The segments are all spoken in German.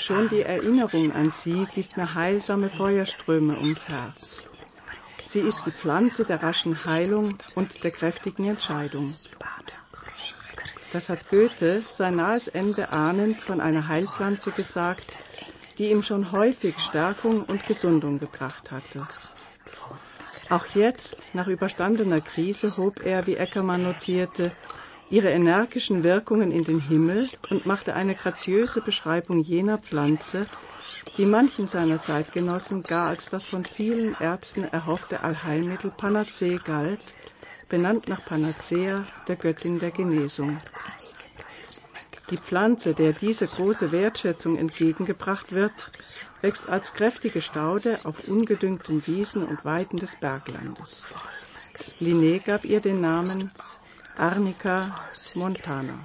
schon die Erinnerung an sie gießt mir heilsame Feuerströme ums Herz. Sie ist die Pflanze der raschen Heilung und der kräftigen Entscheidung. Das hat Goethe sein nahes Ende ahnend von einer Heilpflanze gesagt, die ihm schon häufig Stärkung und Gesundung gebracht hatte. Auch jetzt, nach überstandener Krise, hob er, wie Eckermann notierte, ihre energischen Wirkungen in den Himmel und machte eine graziöse Beschreibung jener Pflanze, die manchen seiner Zeitgenossen gar als das von vielen Ärzten erhoffte Allheilmittel Panacee galt, benannt nach Panacea, der Göttin der Genesung. Die Pflanze, der diese große Wertschätzung entgegengebracht wird, wächst als kräftige Staude auf ungedüngten Wiesen und Weiden des Berglandes. Linné gab ihr den Namen Arnica montana.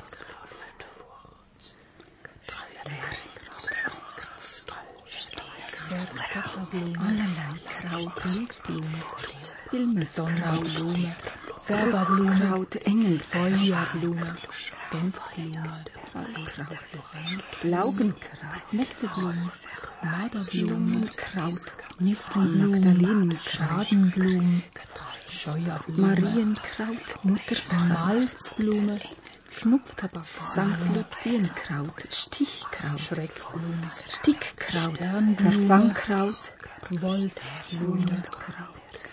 Allerlei Kraut, Lichtblume, Hilmesonnenblume, Färberblume, Engel, Feuerblume, Gänzblume, Laugenkraut, Nektorblume, Marderblumenkraut, Nisselblume, Magdalenenkraut, Schradenblumen, Scheuerblume, Marienkraut, Mutterkraut, Malzblume, Schnupftabak, St. Luzienkraut, Stichkraut, Schreckblume, Stickkraut, Verfangkraut, Wolfsblumenkraut.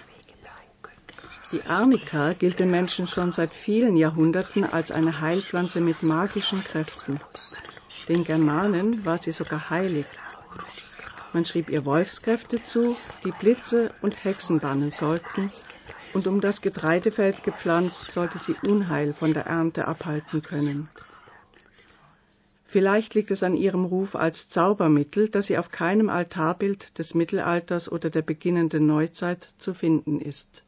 Die Arnika gilt den Menschen schon seit vielen Jahrhunderten als eine Heilpflanze mit magischen Kräften. Den Germanen war sie sogar heilig. Man schrieb ihr Wolfskräfte zu, die Blitze und Hexen bannen sollten, und um das Getreidefeld gepflanzt, sollte sie Unheil von der Ernte abhalten können. Vielleicht liegt es an ihrem Ruf als Zaubermittel, dass sie auf keinem Altarbild des Mittelalters oder der beginnenden Neuzeit zu finden ist.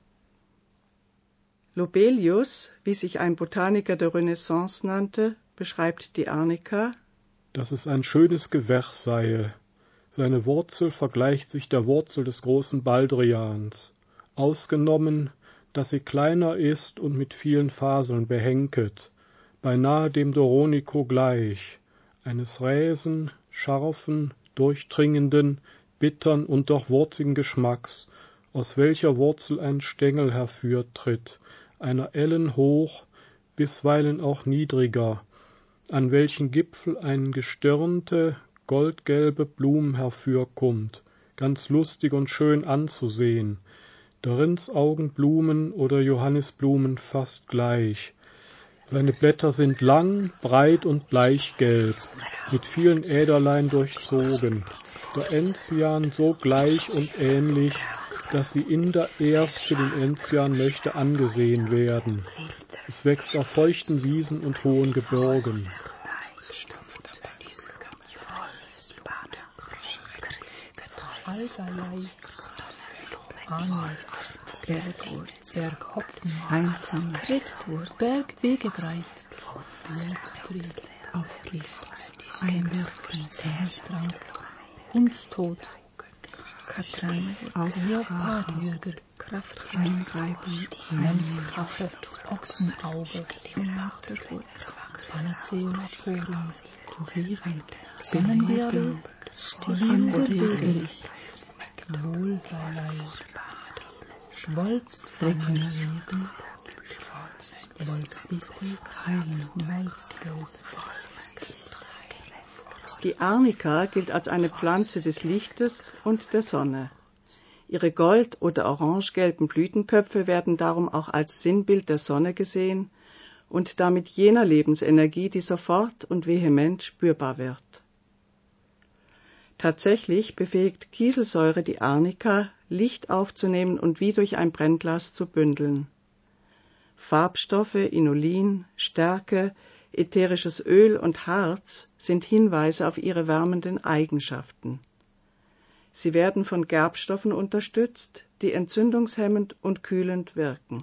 Lobelius, wie sich ein Botaniker der Renaissance nannte, beschreibt die Arnika, dass es ein schönes Gewächs sei. Seine Wurzel vergleicht sich der Wurzel des großen Baldrians, ausgenommen, dass sie kleiner ist und mit vielen Faseln behenket, beinahe dem Doronico gleich, eines räsen, scharfen, durchdringenden, bittern und doch wurzigen Geschmacks, aus welcher Wurzel ein Stängel herfürtritt, einer Ellen hoch, bisweilen auch niedriger, an welchen Gipfel eine gestirnte, goldgelbe Blum herfürkommt, ganz lustig und schön anzusehen, der Rindsaugenblumen oder Johannisblumen fast gleich. Seine Blätter sind lang, breit und bleichgelb, mit vielen Äderlein durchzogen, der Enzian so gleich und ähnlich, dass sie in der erst für den Enzian möchte angesehen werden. Es wächst auf feuchten Wiesen und hohen Gebirgen. Allerlei, Arnika Bergwurz, Berghopfen, Einsam, Christwurz, Bergwegebreit, Lobstrieb, Aufgift, Einwirken, Himmelstrank, Hundstod, Katranwurz, Leopardjürger, Krafteinreiben, Mönchskappe, Ochsenauge, Mutterwurz, Panaceolaforum, Kurieren, Spinnenwirbel, Wilderwürgerich, Wohlverleih, Wolfsregenerieren, Wolfsdistel, Heilen, Wolfsgeist. Die Arnika gilt als eine Pflanze des Lichtes und der Sonne. Ihre gold- oder orangegelben Blütenköpfe werden darum auch als Sinnbild der Sonne gesehen und damit jener Lebensenergie, die sofort und vehement spürbar wird. Tatsächlich befähigt Kieselsäure die Arnika, Licht aufzunehmen und wie durch ein Brennglas zu bündeln. Farbstoffe, Inulin, Stärke, ätherisches Öl und Harz sind Hinweise auf ihre wärmenden Eigenschaften. Sie werden von Gerbstoffen unterstützt, die entzündungshemmend und kühlend wirken.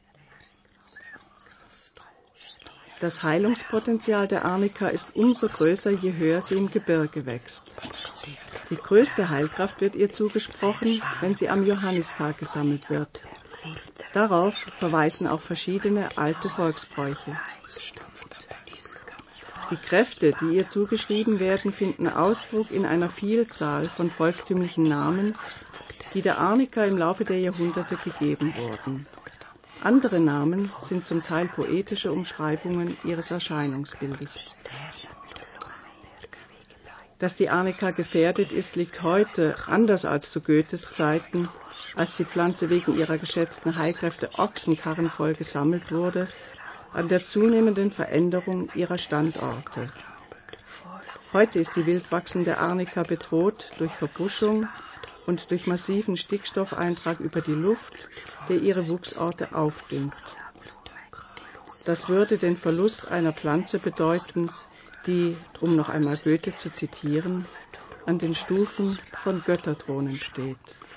Das Heilungspotenzial der Arnika ist umso größer, je höher sie im Gebirge wächst. Die größte Heilkraft wird ihr zugesprochen, wenn sie am Johannistag gesammelt wird. Darauf verweisen auch verschiedene alte Volksbräuche. Die Kräfte, die ihr zugeschrieben werden, finden Ausdruck in einer Vielzahl von volkstümlichen Namen, die der Arnika im Laufe der Jahrhunderte gegeben wurden. Andere Namen sind zum Teil poetische Umschreibungen ihres Erscheinungsbildes. Dass die Arnika gefährdet ist, liegt heute, anders als zu Goethes Zeiten, als die Pflanze wegen ihrer geschätzten Heilkräfte ochsenkarrenvoll gesammelt wurde, an der zunehmenden Veränderung ihrer Standorte. Heute ist die wild wachsende Arnika bedroht durch Verbuschung und durch massiven Stickstoffeintrag über die Luft, der ihre Wuchsorte aufdüngt. Das würde den Verlust einer Pflanze bedeuten, die, um noch einmal Goethe zu zitieren, an den Stufen von Götterthronen steht.